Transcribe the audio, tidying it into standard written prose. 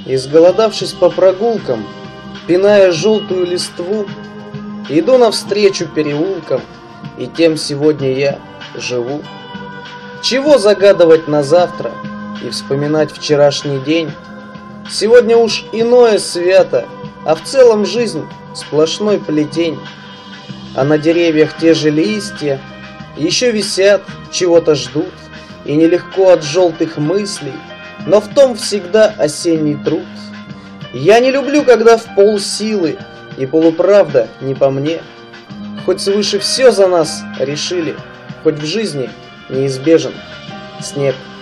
Изголодавшись по прогулкам, пиная желтую листву, иду навстречу переулкам, и тем сегодня я живу. Чего загадывать на завтра и вспоминать вчерашний день? Сегодня уж иное свято, а в целом жизнь сплошной плетень. А на деревьях те же листья еще висят, чего-то ждут, и нелегко от желтых мыслей, но в том всегда осенний труд. Я не люблю, когда в полсилы, и полуправда не по мне. Хоть свыше все за нас решили, хоть в жизни неизбежен снег.